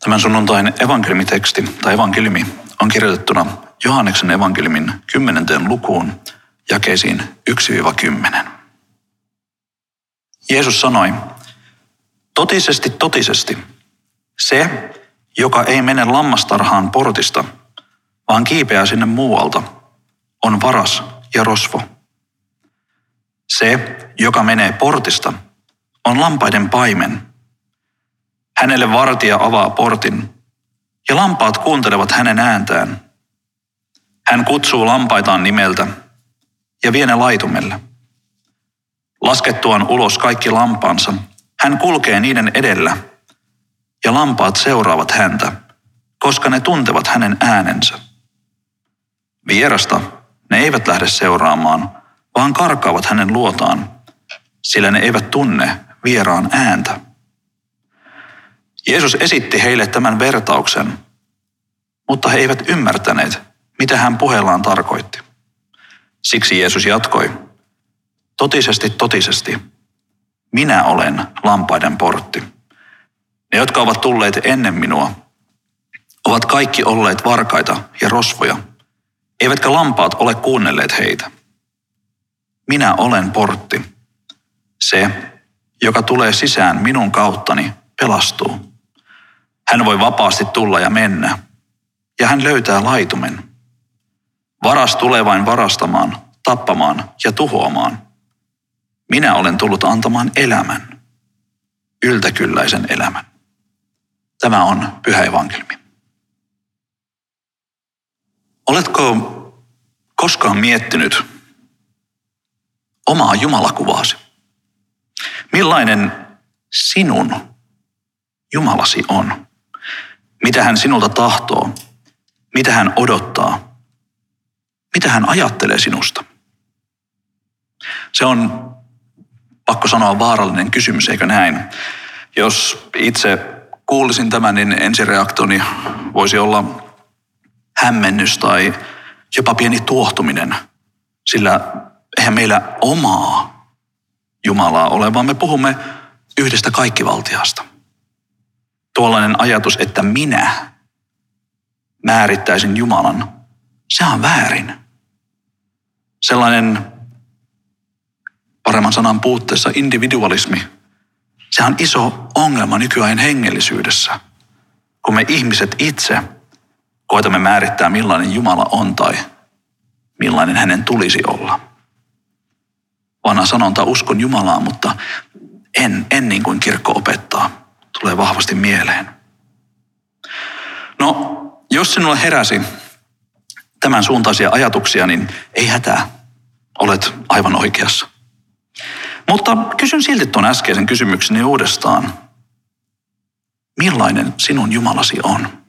Tämän sunnuntain evankeliumiteksti tai evankeliumi on kirjoitettuna Johanneksen evankeliumin 10. lukuun jakeisiin 1-10. Jeesus sanoi, totisesti, totisesti, se, joka ei mene lammastarhaan portista, vaan kiipeää sinne muualta, on varas ja rosvo. Se, joka menee portista, on lampaiden paimen. Hänelle vartija avaa portin, ja lampaat kuuntelevat hänen ääntään. Hän kutsuu lampaitaan nimeltä ja vie ne laitumelle. Laskettuaan ulos kaikki lampaansa, hän kulkee niiden edellä, ja lampaat seuraavat häntä, koska ne tuntevat hänen äänensä. Vierasta ne eivät lähde seuraamaan, vaan karkaavat hänen luotaan, sillä ne eivät tunne vieraan ääntä. Jeesus esitti heille tämän vertauksen, mutta he eivät ymmärtäneet, mitä hän puheellaan tarkoitti. Siksi Jeesus jatkoi, totisesti, totisesti, minä olen lampaiden portti. Ne, jotka ovat tulleet ennen minua, ovat kaikki olleet varkaita ja rosvoja, eivätkä lampaat ole kuunnelleet heitä. Minä olen portti. Se, joka tulee sisään minun kauttani, pelastuu. Hän voi vapaasti tulla ja mennä, ja hän löytää laitumen. Varas tulee vain varastamaan, tappamaan ja tuhoamaan. Minä olen tullut antamaan elämän, yltäkylläisen elämän. Tämä on pyhä evankeliumi. Oletko koskaan miettinyt omaa Jumalakuvaasi? Millainen sinun Jumalasi on? Mitä hän sinulta tahtoo? Mitä hän odottaa? Mitä hän ajattelee sinusta? Se on, pakko sanoa, vaarallinen kysymys, eikö näin? Jos itse kuulisin tämän, niin ensireaktioni voisi olla hämmennys tai jopa pieni tuohtuminen, sillä eihän meillä omaa Jumalaa ole, vaan me puhumme yhdestä kaikkivaltiasta. Tuollainen ajatus, että minä määrittäisin Jumalan, se on väärin. Sellainen paremman sanan puutteessa individualismi, se on iso ongelma nykyajan hengellisyydessä, kun me ihmiset itse koetamme määrittää, millainen Jumala on tai millainen hänen tulisi olla. Vanha sanonta, uskon Jumalaan, mutta en niin kuin kirkko opettaa, tulee vahvasti mieleen. No, jos sinulle heräsi tämän suuntaisia ajatuksia, niin ei hätää, olet aivan oikeassa. Mutta kysyn silti tuon äskeisen kysymykseni uudestaan. Millainen sinun Jumalasi on?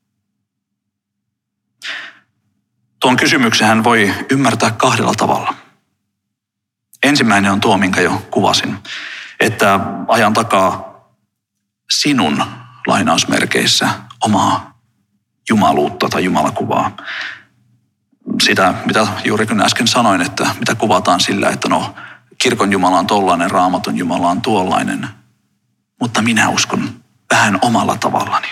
Tuon kysymyksen hän voi ymmärtää kahdella tavalla. Ensimmäinen on tuo, minkä jo kuvasin, että ajan takaa sinun lainausmerkeissä omaa jumaluutta tai jumalakuvaa. Sitä, mitä juuri kun äsken sanoin, että mitä kuvataan sillä, että no kirkon Jumala on tollainen, Raamatun Jumala on tuollainen, mutta minä uskon vähän omalla tavallani.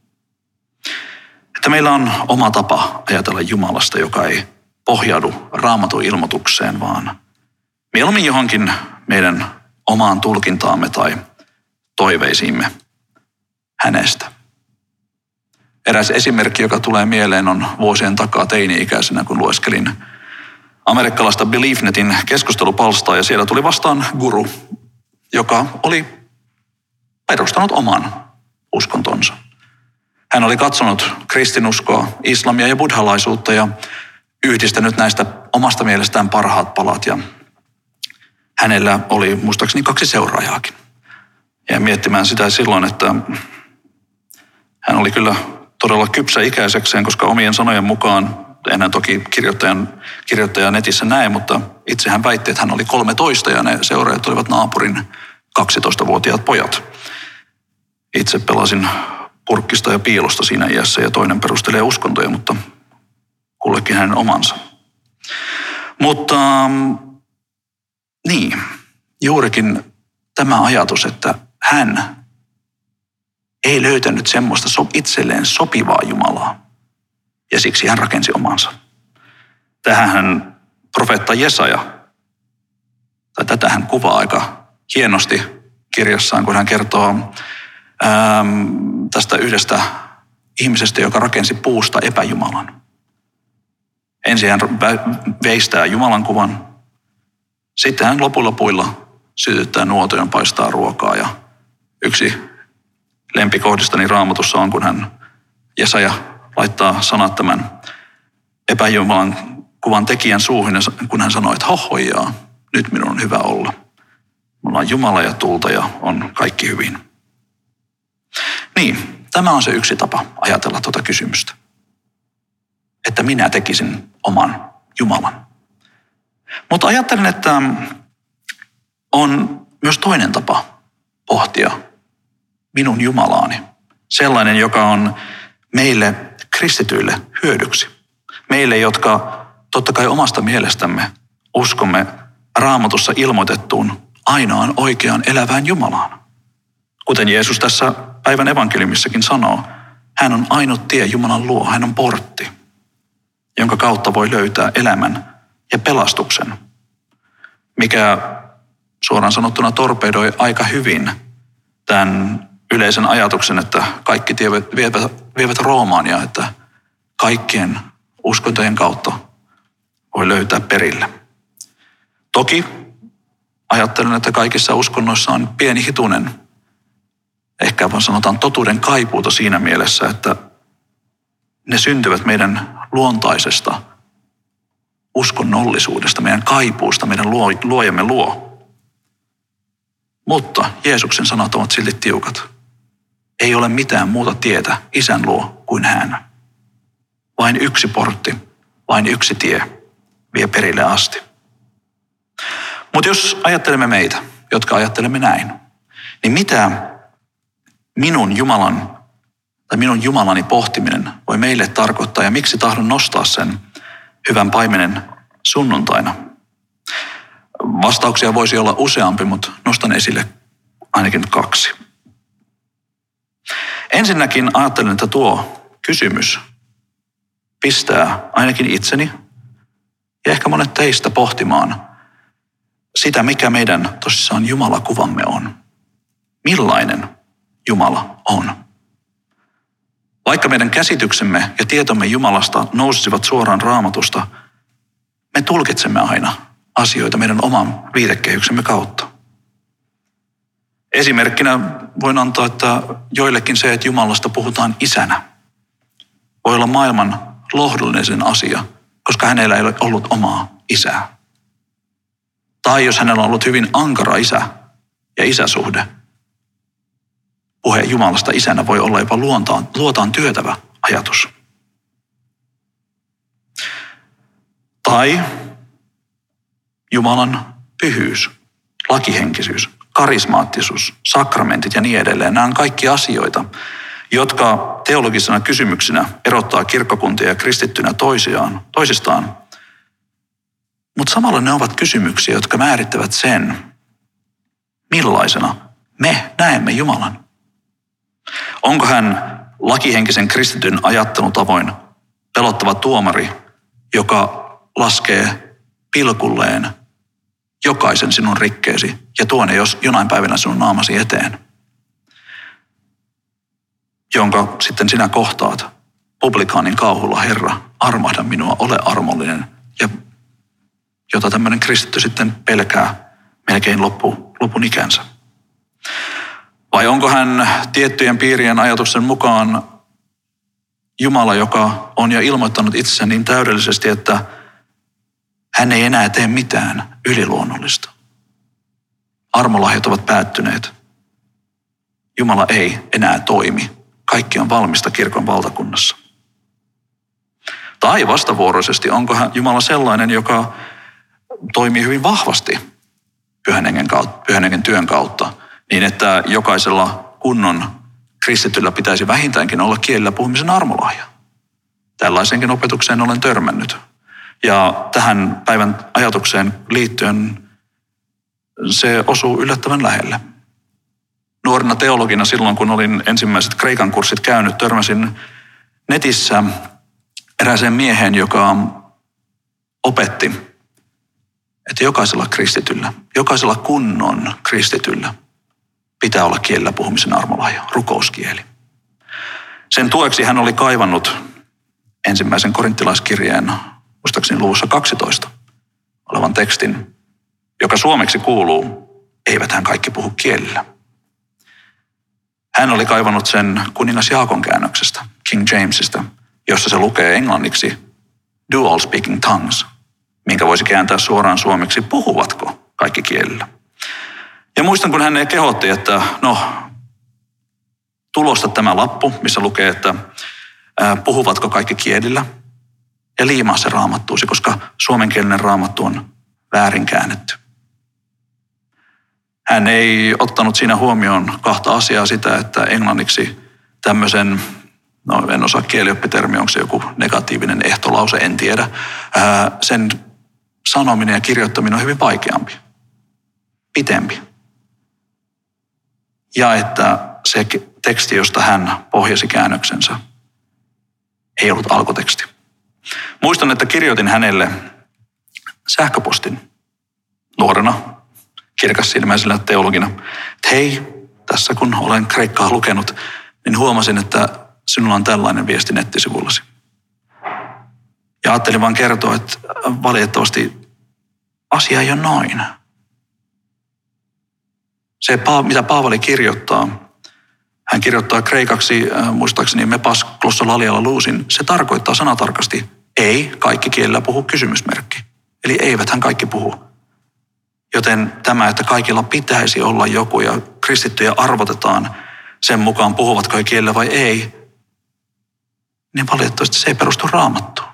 Että meillä on oma tapa ajatella Jumalasta, joka ei pohjaudu Raamatun ilmoitukseen, vaan mieluummin johonkin meidän omaan tulkintaamme tai toiveisiimme hänestä. Eräs esimerkki, joka tulee mieleen, on vuosien takaa teini-ikäisenä, kun lueskelin amerikkalaista BeliefNetin keskustelupalstaa, ja siellä tuli vastaan guru, joka oli perustanut oman uskontonsa. Hän oli katsonut kristinuskoa, islamia ja buddhalaisuutta ja yhdistänyt näistä omasta mielestään parhaat palat, ja hänellä oli muistaakseni 2 seuraajaakin. Ja miettimään sitä silloin, että hän oli kyllä todella kypsä ikäisekseen, koska omien sanojen mukaan, enää toki kirjoittaja netissä näe, mutta itse hän väitti, että hän oli 13 ja ne seuraajat olivat naapurin 12-vuotiaat pojat. Itse pelasin purkkista ja piilosta siinä iässä ja toinen perustelee uskontoja, mutta kullekin hänen omansa. Mutta niin, juurikin tämä ajatus, että hän ei löytänyt semmoista itselleen sopivaa Jumalaa. Ja siksi hän rakensi omansa. Tähän profeetta Jesaja, tai tätä hän kuvaa aika hienosti kirjassaan, kun hän kertoo tästä yhdestä ihmisestä, joka rakensi puusta epäjumalan. Ensin hän veistää Jumalan kuvan, sitten hän lopuilla sytyttää nuotion, paistaa ruokaa. Ja yksi lempikohdistani Raamatussa on, kun Jesaja laittaa sanat tämän epäjumalan kuvan tekijän suuhun, kun hän sanoi, että hohojaa, nyt minun on hyvä olla. Mulla on Jumala ja tulta ja on kaikki hyvin. Niin, tämä on se yksi tapa ajatella tuota kysymystä. Että minä tekisin oman Jumalan. Mutta ajattelen, että on myös toinen tapa pohtia minun Jumalaani. Sellainen, joka on meille kristityille hyödyksi. Meille, jotka totta kai omasta mielestämme uskomme Raamatussa ilmoitettuun ainoaan oikeaan elävään Jumalaan. Kuten Jeesus tässä päivän evankeliumissakin sanoo, hän on ainut tie Jumalan luo, hän on portti, jonka kautta voi löytää elämän ja pelastuksen, mikä suoraan sanottuna torpedoi aika hyvin tämän yleisen ajatuksen, että kaikki tiet vievät Roomaan ja että kaikkien uskontojen kautta voi löytää perille. Toki ajattelen, että kaikissa uskonnoissa on pieni hitunen, ehkä vaan sanotaan totuuden kaipuuta siinä mielessä, että ne syntyvät meidän luontaisesta uskonnollisuudesta, meidän kaipuusta, meidän luojamme luo. Mutta Jeesuksen sanat ovat silti tiukat. Ei ole mitään muuta tietä Isän luo kuin hän. Vain yksi portti, vain yksi tie vie perille asti. Mutta jos ajattelemme meitä, jotka ajattelemme näin, niin mitä minun Jumalani pohtiminen voi meille tarkoittaa ja miksi tahdon nostaa sen hyvän paimenen sunnuntaina? Vastauksia voisi olla useampi, mutta nostan esille ainakin 2. Ensinnäkin ajattelen, että tuo kysymys pistää ainakin itseni ja ehkä monet teistä pohtimaan sitä, mikä meidän tosissaan Jumalakuvamme on. Millainen Jumala on? Vaikka meidän käsityksemme ja tietomme Jumalasta nousisivat suoraan Raamatusta, me tulkitsemme aina asioita meidän oman viitekehyksemme kautta. Esimerkkinä voin antaa, että joillekin se, että Jumalasta puhutaan isänä, voi olla maailman lohdullinen asia, koska hänellä ei ole ollut omaa isää. Tai jos hänellä on ollut hyvin ankara isä ja isäsuhde, puhe Jumalasta isänä voi olla jopa luotaan työtävä ajatus. Tai Jumalan pyhyys, lakihenkisyys, karismaattisuus, sakramentit ja niin edelleen. Nämä on kaikki asioita, jotka teologisena kysymyksinä erottaa kirkkokuntia ja kristittynä toisistaan. Mutta samalla ne ovat kysymyksiä, jotka määrittävät sen, millaisena me näemme Jumalan. Onko hän lakihenkisen kristityn ajattelutavoin pelottava tuomari, joka laskee pilkulleen jokaisen sinun rikkeesi ja tuo ne jonain päivänä sinun naamasi eteen, jonka sitten sinä kohtaat publikaanin kauhulla, Herra, armahda minua, ole armollinen, ja jota tämmöinen kristitty sitten pelkää melkein lopun ikänsä. Vai onko hän tiettyjen piirien ajatuksen mukaan Jumala, joka on jo ilmoittanut itsensä niin täydellisesti, että hän ei enää tee mitään yliluonnollista. Armolahjat ovat päättyneet. Jumala ei enää toimi. Kaikki on valmista kirkon valtakunnassa. Tai vastavuoroisesti, onko Jumala sellainen, joka toimii hyvin vahvasti Pyhän Hengen työn kautta, niin että jokaisella kunnon kristityllä pitäisi vähintäänkin olla kielellä puhumisen armolahja. Tällaisenkin opetukseen olen törmännyt. Ja tähän päivän ajatukseen liittyen se osuu yllättävän lähelle. Nuorena teologina silloin, kun olin ensimmäiset kreikan kurssit käynyt, törmäsin netissä erääseen mieheen, joka opetti, että jokaisella kristityllä, jokaisella kunnon kristityllä pitää olla kielellä puhumisen armolahja, rukouskieli. Sen tueksi hän oli kaivannut ensimmäisen korinttilaiskirjeen, muistaakseni luvussa 12, olevan tekstin, joka suomeksi kuuluu, eiväthän kaikki puhu kielillä. Hän oli kaivannut sen kuningas Jaakon käännöksestä, King Jamesista, jossa se lukee englanniksi dual speaking tongues, minkä voisi kääntää suoraan suomeksi, puhuvatko kaikki kielillä. Ja muistan, kun hän kehotti, että tulosta tämä lappu, missä lukee, että puhuvatko kaikki kielillä, ja liimaa se raamattuusi, koska suomenkielinen raamattu on väärin käännetty. Hän ei ottanut siinä huomioon kahta asiaa, sitä, että englanniksi tämmöisen, en osaa kielioppitermi, onko se joku negatiivinen ehtolause, en tiedä. Sen sanominen ja kirjoittaminen on hyvin vaikeampi, pitempi. Ja että se teksti, josta hän pohjasi käännöksensä, ei ollut alkuteksti. Muistan, että kirjoitin hänelle sähköpostin nuorena, kirkassilmäisellä teologina, että hei, tässä kun olen kreikkaa lukenut, niin huomasin, että sinulla on tällainen viesti nettisivullasi. Ja ajattelin vaan kertoa, että valitettavasti asia ei ole noin. Se, mitä Paavali kirjoittaa, hän kirjoittaa kreikaksi, muistaakseni mepas glossolalia luusin, se tarkoittaa sanatarkasti, ei kaikki kielellä puhu kysymysmerkki. Eli eiväthän kaikki puhu. Joten tämä, että kaikilla pitäisi olla joku ja kristittyjä arvotetaan sen mukaan, puhuvatko he kielellä vai ei, niin valitettavasti se ei perustu Raamattuun.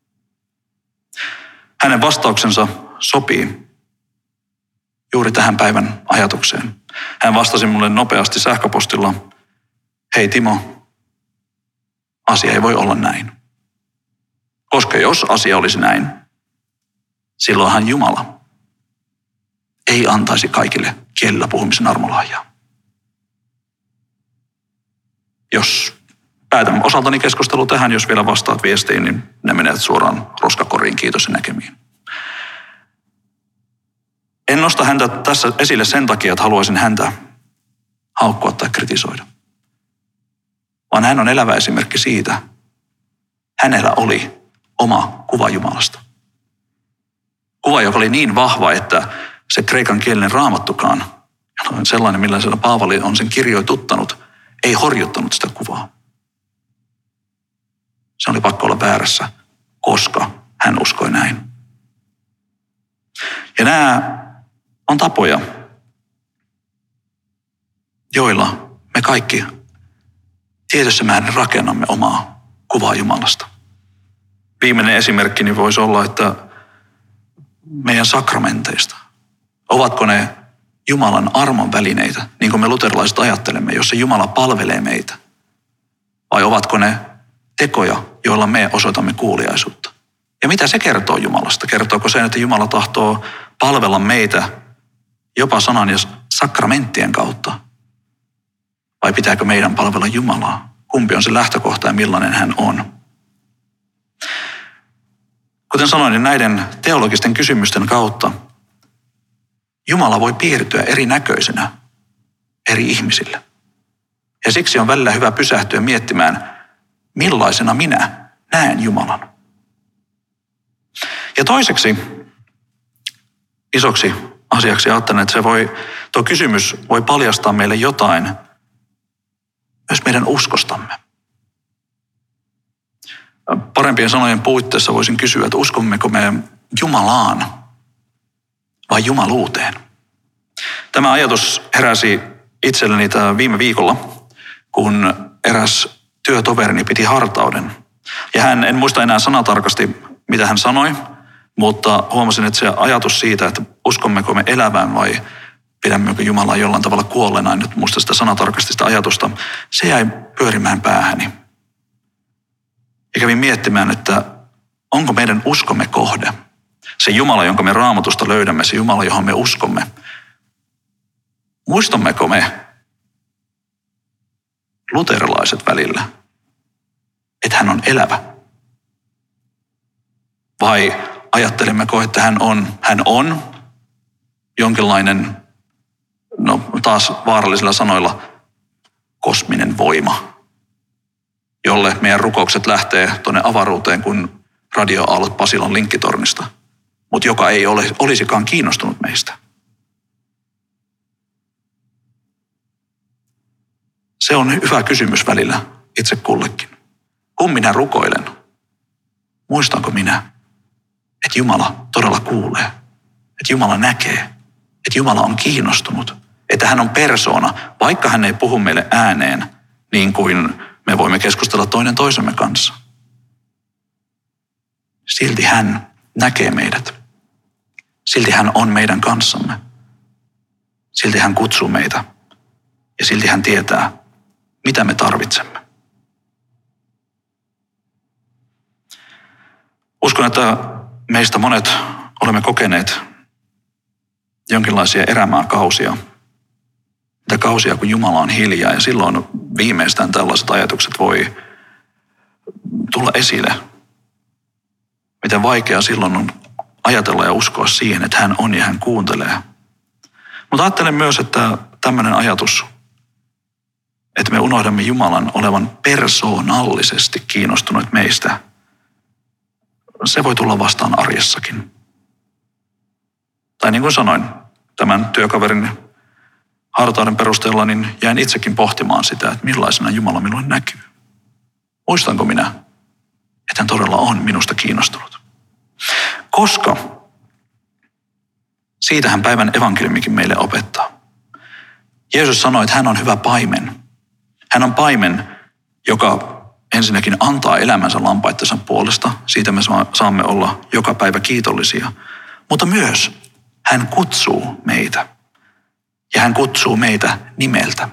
Hänen vastauksensa sopii juuri tähän päivän ajatukseen. Hän vastasi mulle nopeasti sähköpostilla, hei Timo, asia ei voi olla näin. Koska jos asia olisi näin, silloinhan Jumala ei antaisi kaikille kielellä puhumisen armolahjaa. Jos päätän osaltani keskustelu tähän, jos vielä vastaat viestiin, niin ne menevät suoraan roskakoriin. Kiitos ja näkemiin. En nosta häntä tässä esille sen takia, että haluaisin häntä haukkua tai kritisoida. Vaan hän on elävä esimerkki siitä. Hänellä oli oma kuva Jumalasta. Kuva, joka oli niin vahva, että se kreikan kielinen raamattukaan, sellainen millaisella Paavali on sen kirjoituttanut, ei horjuttanut sitä kuvaa. Se oli pakko olla väärässä, koska hän uskoi näin. Ja nämä on tapoja, joilla me kaikki tietyssä määrin rakennamme omaa kuvaa Jumalasta. Viimeinen esimerkkini voisi olla, että meidän sakramenteista. Ovatko ne Jumalan armon välineitä, niin kuin me luterilaiset ajattelemme, jossa Jumala palvelee meitä? Vai ovatko ne tekoja, joilla me osoitamme kuuliaisuutta? Ja mitä se kertoo Jumalasta? Kertooko se, että Jumala tahtoo palvella meitä jopa sanan ja sakramenttien kautta? Vai pitääkö meidän palvella Jumalaa? Kumpi on se lähtökohta ja millainen hän on? Kuten sanoin, niin näiden teologisten kysymysten kautta Jumala voi piirtyä erinäköisenä eri ihmisille. Ja siksi on välillä hyvä pysähtyä miettimään, millaisena minä näen Jumalan. Ja toiseksi isoksi asiaksi ajattelen, että tuo kysymys voi paljastaa meille jotain myös meidän uskostamme. Parempien sanojen puitteissa voisin kysyä, että uskommeko me Jumalaan vai jumaluuteen? Tämä ajatus heräsi itselleni viime viikolla, kun eräs työtoverini piti hartauden. Ja en muista enää sanatarkasti, mitä hän sanoi, mutta huomasin, että se ajatus siitä, että uskommeko me elävään vai pidämmekö Jumalaa jollain tavalla kuolleena, en nyt muista sitä sanatarkasti sitä ajatusta, se jäi pyörimään päähäni. Ja kävin miettimään, että onko meidän uskomme kohde, se Jumala, jonka me Raamatusta löydämme, se Jumala, johon me uskomme. Muistammeko me luterilaiset välillä, että hän on elävä? Vai ajattelemmeko, että hän on jonkinlainen, no taas vaarallisilla sanoilla, kosminen voima, jolle meidän rukoukset lähtee tuonne avaruuteen kuin radioaallot Pasilan linkkitornista, mutta joka ei olisikaan kiinnostunut meistä. Se on hyvä kysymys välillä itse kullekin. Kun minä rukoilen, muistanko minä, että Jumala todella kuulee, että Jumala näkee, että Jumala on kiinnostunut, että hän on persoona, vaikka hän ei puhu meille ääneen niin kuin me voimme keskustella toinen toisemme kanssa. Silti hän näkee meidät. Silti hän on meidän kanssamme. Silti hän kutsuu meitä ja silti hän tietää, mitä me tarvitsemme. Uskon, että meistä monet olemme kokeneet jonkinlaisia erämaakausia. Mitä kausia, kun Jumala on hiljaa ja silloin viimeistään tällaiset ajatukset voi tulla esille. Miten vaikea silloin on ajatella ja uskoa siihen, että hän on ja hän kuuntelee. Mutta ajattelen myös, että tämmöinen ajatus, että me unohdamme Jumalan olevan persoonallisesti kiinnostunut meistä, se voi tulla vastaan arjessakin. Tai niin kuin sanoin, tämän työkaverin hartauden perusteella niin jäin itsekin pohtimaan sitä, että millaisena Jumala minulle näkyy. Muistanko minä, että hän todella on minusta kiinnostunut? Koska siitähän päivän evankeliumikin meille opettaa. Jeesus sanoi, että hän on hyvä paimen. Hän on paimen, joka ensinnäkin antaa elämänsä lampaittensa puolesta. Siitä me saamme olla joka päivä kiitollisia. Mutta myös hän kutsuu meitä. Ja hän kutsuu meitä nimeltä.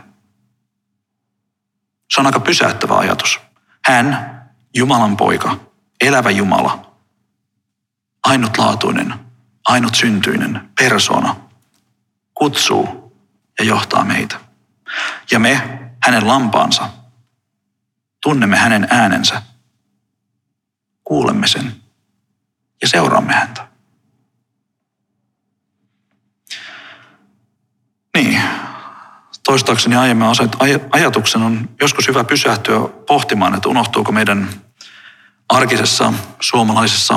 Se on aika pysäyttävä ajatus. Hän, Jumalan poika, elävä Jumala, ainutlaatuinen, ainutsyntyinen persoona, kutsuu ja johtaa meitä. Ja me, hänen lampaansa, tunnemme hänen äänensä, kuulemme sen ja seuraamme häntä. Niin, toistaakseni aiemmin ajatuksen on joskus hyvä pysähtyä pohtimaan, että unohtuuko meidän arkisessa suomalaisessa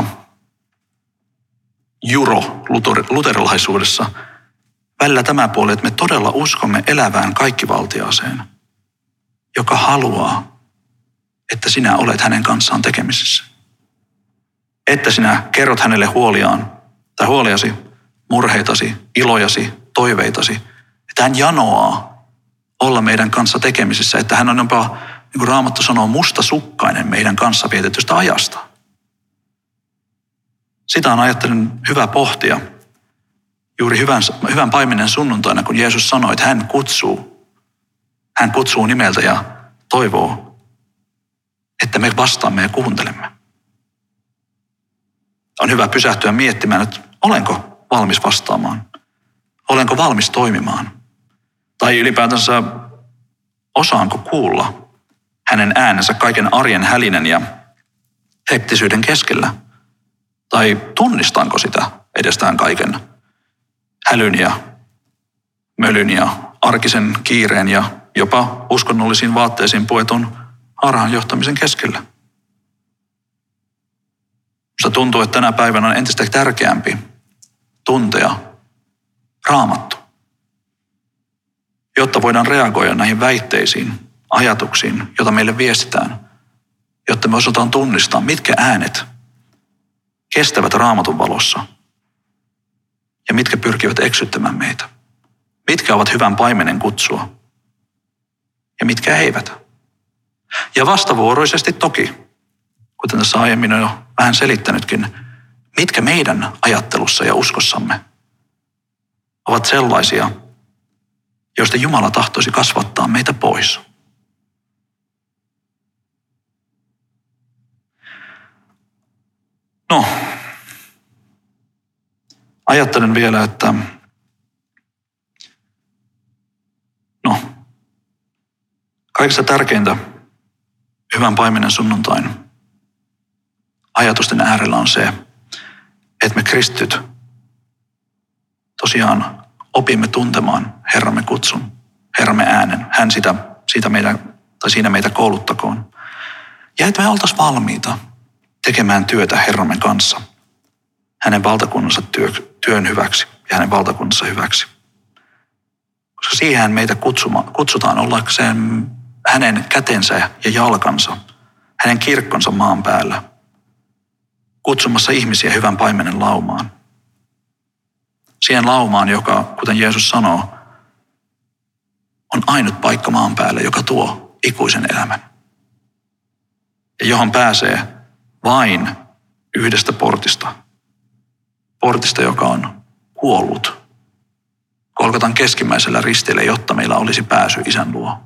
luterilaisuudessa välillä tämä puoli, että me todella uskomme elävään kaikkivaltiaaseen, joka haluaa, että sinä olet hänen kanssaan tekemisissä. Että sinä kerrot hänelle huoliasi, murheitasi, ilojasi, toiveitasi. Että hän janoaa olla meidän kanssa tekemisissä. Että hän on jopa, niin kuin Raamattu sanoo, mustasukkainen meidän kanssa vietetystä ajasta. Sitä on ajattelen hyvä pohtia juuri hyvän paimenen sunnuntaina, kun Jeesus sanoi, että hän kutsuu nimeltä ja toivoo, että me vastaamme ja kuuntelemme. On hyvä pysähtyä miettimään, että olenko valmis vastaamaan? Olenko valmis toimimaan? Tai ylipäätänsä osaanko kuulla hänen äänensä kaiken arjen hälinen ja hektisyyden keskellä? Tai tunnistanko sitä edestään kaiken hälyn ja mölyn ja arkisen kiireen ja jopa uskonnollisiin vaatteisiin puetun harhaan johtamisen keskellä? Minusta tuntuu, että tänä päivänä on entistä tärkeämpi tuntea Raamattu, jotta voidaan reagoida näihin väitteisiin, ajatuksiin, joita meille viestitään, jotta me osataan tunnistaa, mitkä äänet kestävät Raamatun valossa ja mitkä pyrkivät eksyttämään meitä. Mitkä ovat hyvän paimenen kutsua ja mitkä eivät. Ja vastavuoroisesti toki, kuten tässä aiemmin on jo vähän selittänytkin, mitkä meidän ajattelussa ja uskossamme ovat sellaisia, joista Jumala tahtoisi kasvattaa meitä pois. No, ajattelen vielä, että Kaikista tärkeintä hyvän paimenen sunnuntain ajatusten äärellä on se, että me kristityt tosiaan opimme tuntemaan Herramme kutsun, Herramme äänen. Hän siinä meitä kouluttakoon. Ja että me oltaisiin valmiita tekemään työtä Herramme kanssa, hänen valtakunnansa työn hyväksi ja hänen valtakunnansa hyväksi. Koska siihen meitä kutsutaan ollakseen hänen kätensä ja jalkansa, hänen kirkkonsa maan päällä, kutsumassa ihmisiä hyvän paimenen laumaan. Siihen laumaan, joka, kuten Jeesus sanoo, on ainut paikka maan päällä, joka tuo ikuisen elämän. Ja johon pääsee vain yhdestä portista. Portista, joka on kuollut Golgatan keskimmäisellä ristillä, jotta meillä olisi pääsy Isän luo.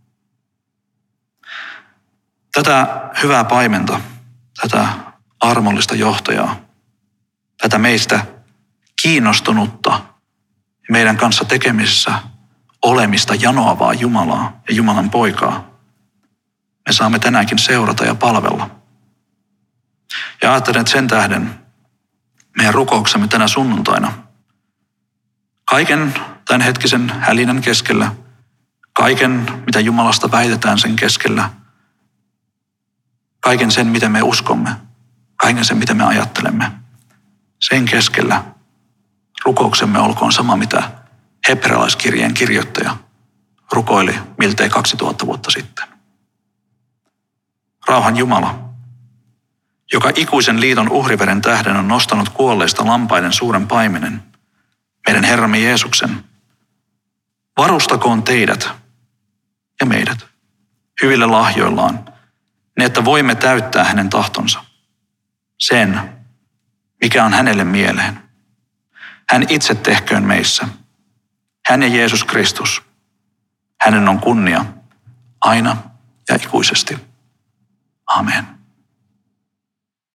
Tätä hyvää paimenta, tätä armollista johtajaa, tätä meistä kiinnostunutta meidän kanssa tekemisessä olemista janoavaa Jumalaa ja Jumalan poikaa me saamme tänäänkin seurata ja palvella. Ja ajattelen, että sen tähden meidän rukouksemme tänä sunnuntaina kaiken tämän hetkisen hälinän keskellä, kaiken mitä Jumalasta väitetään sen keskellä, kaiken sen miten me uskomme, kaiken sen mitä me ajattelemme, sen keskellä rukouksemme olkoon sama mitä hebrealaiskirjeen kirjoittaja rukoili miltei 2000 vuotta sitten. Rauhan Jumala, joka ikuisen liiton uhriveren tähden on nostanut kuolleista lampaiden suuren paimenen, meidän Herramme Jeesuksen, varustakoon teidät ja meidät hyvillä lahjoillaan, niin että voimme täyttää hänen tahtonsa, sen, mikä on hänelle mieleen. Hän itse tehköön meissä, hän ja Jeesus Kristus, hänen on kunnia aina ja ikuisesti. Amen.